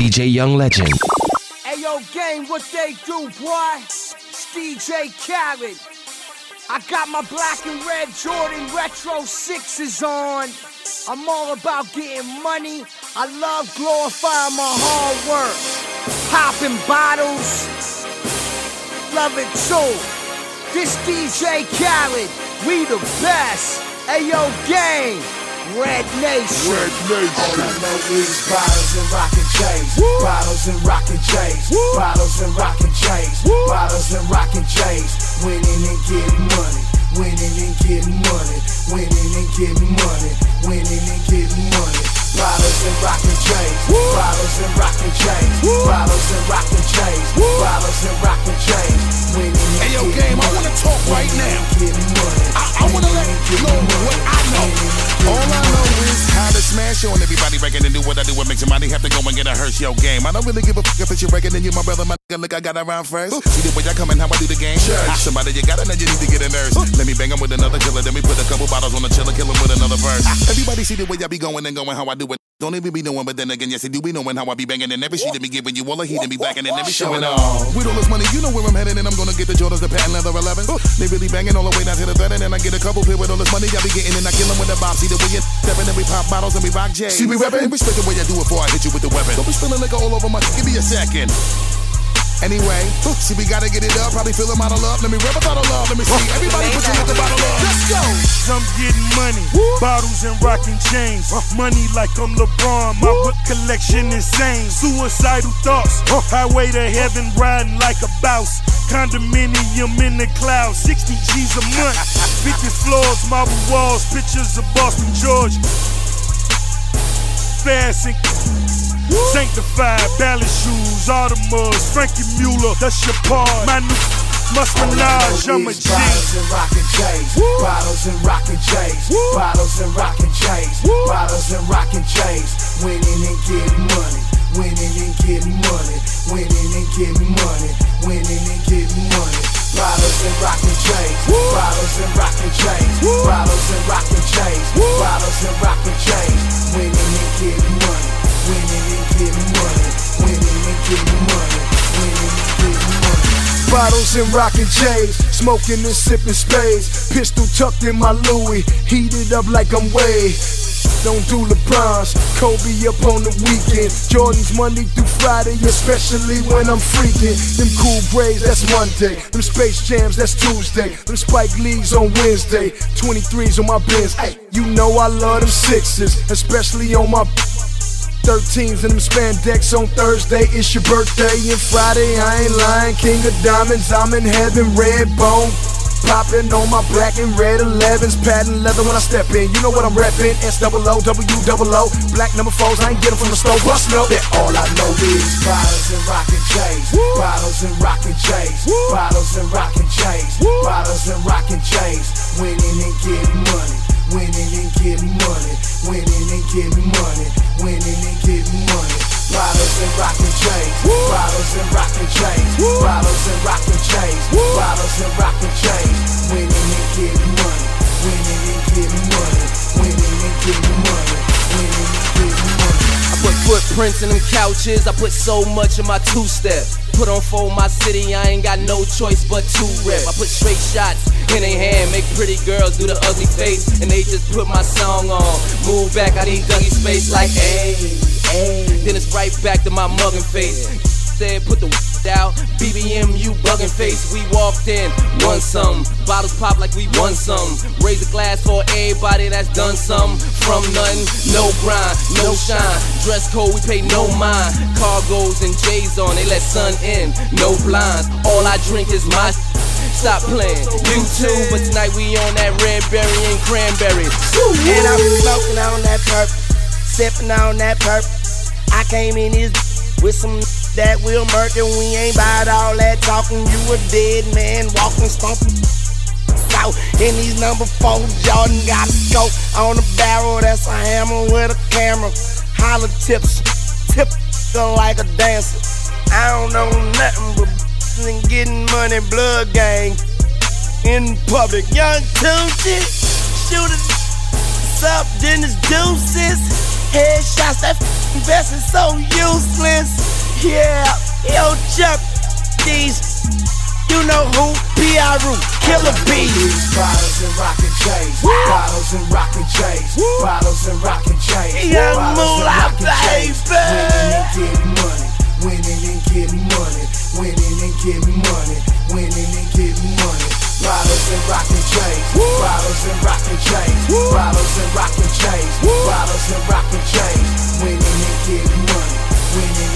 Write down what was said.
DJ Young Legend. Hey yo, gang, what they do, boy? It's DJ Khaled. I got my black and red Jordan Retro 6s on. I'm all about getting money. I love glorifying my hard work. Popping bottles. Love it too. This DJ Khaled, we the best. Hey yo, gang. Red Nation. Red Nation. All I know is bottles and rockin' chains. Bottles and rockin' chains. Bottles and rockin' chains. Bottles and rockin' chains. Winning and getting money. Winning and getting money. Winning and getting money. Winning and getting money. Bottles and rockin' chains. Bottles and rockin' chains. Bottles and rockin' chains. Bottles and rockin' chains. Winning and hey yo, game, I wanna talk right now. I wanna let you know what I know. All I know is how to smash on everybody record and do what I do. What makes somebody have to go and get a Hershey yo game. I don't really give a fuck if it's your record and you my brother, my nigga. Look, I got around first. See the way I come and how I do the game. Somebody you gotta know you need to get a nurse. Let me bang him with another killer. Then we put a couple bottles on the chiller, kill him with another verse. Everybody see the way I be going and going how I do it. Don't even be knowing, but then again, yes, they do be knowing how I be banging. And every shit that be giving you all the heat and be backing and every showing off. With all this money, you know where I'm heading, and I'm gonna get the Jordans, the patent leather 11s. They really banging all the way down to the third, and then I get a couple pair with all this money I be getting, and I kill them with the bob. See the way you stepping, and we pop bottles and we rock J's. See we rapping, respect the way I do it before I hit you with the weapon. Don't be spilling liquor all over my. Give me a second. Anyway, see we gotta get it up, probably fill them out of love. Let me rap about the love, let me see. Everybody put your liquor bottle up. Let's go. I'm getting money, bottles and rocking chains. Money like I'm LeBron, my whip collection insane. Suicidal thoughts, highway to heaven riding like a boss. Condominium in the clouds, 60 G's a month. 50 floors, marble walls, pictures of Boston, George. Fast and sanctified, ballet shoes, Audemars, Frankie Mueller, that's your part. My new must menage, I'm a G. Bottles and rockin' chains. Bottles and rockin' chains. Bottles and rockin' chains. Bottles and rockin' chains. Winning and getting money. Winning and getting money. Winning and getting money. Winning and getting money. Bottles and rockin' chains. Bottles and rockin' chains. Bottles and rockin' chains. Bottles and rockin' chains. Winning and getting money. Winning and getting money. Winning and getting money. Winning and getting money. Bottles and rockin' chains, smoking and sipping spades. Pistol tucked in my Louis, heated up like I'm Wade. Don't do LeBron's, Kobe up on the weekend. Jordan's Monday through Friday, especially when I'm freaking. Them cool braids, that's Monday. Them Space Jams, that's Tuesday. Them Spike Lees on Wednesday. 23s on my Benz. Ay, you know I love them sixes, especially on my 13s and them spandex on Thursday. It's your birthday and Friday, I ain't lying. King of diamonds, I'm in heaven. Red bone popping on my black and red 11s. Patent leather when I step in. You know what I'm reppin'. S-O-O, W-O-O. Black number 4s, I ain't get them from the store. Bust no. That all I know is bottles and rockin' chains. Bottles and rockin' chains. Bottles and rockin' chains. Bottles and rockin' chains. Winning and getting money. Winning and getting money. Winning and getting money. Winning and getting money. Bottles and rockin' chains. Bottles and rockin' chains. Bottles and rockin' chains. Bottles and rockin' chains. Winning and getting money. Winning and getting money. Winning and getting money. Winning and getting money. I put footprints in them couches. I put so much in my two-step. Put on for my city, I ain't got no choice but to rep. I put straight shots in their hand, make pretty girls do the ugly face, and they just put my song on. Move back, I need Dougie space like ayy, ayy. Then it's right back to my muggin' face. Said put the out, BBM you buggin' face. We walked in, won some, bottles pop like we won some. Raise a glass for everybody that's done some. From nothing, no grind, no shine. Dress code, we pay no mind. Cargos and J's on, they let sun in, no blinds. All I drink is my stop playing, you too. But tonight we on that red berry and cranberry. And I'm smoking on that perp, sipping on that perp. I came in this with some that will murk, and we ain't bout all that talking. You a dead man walking, stomping south. And these number 4 Jordan got a scope on the barrel. That's a hammer with a camera. Holler tips, tip like a dancer. I don't know nothing but and getting money, blood gang in public. Young Tunechi, shoot it up, then it's deuces. Headshots, that Best is so useless. Yeah, yo, Chuck, these, you know who? P.I.R.U. Killer Bees. Bottles and rockin' chains. Bottles and rockin' chains. Bottles and rockin' chains. Young Bottles and Moolah, rockin' chains. Winning and getting money. Winning and getting money. Winning and getting money. Bottles and rockin' chains. Bottles and rockin' chains. Bottles and rockin' chains. Bottles and rockin' chains. Winning and getting money. Winning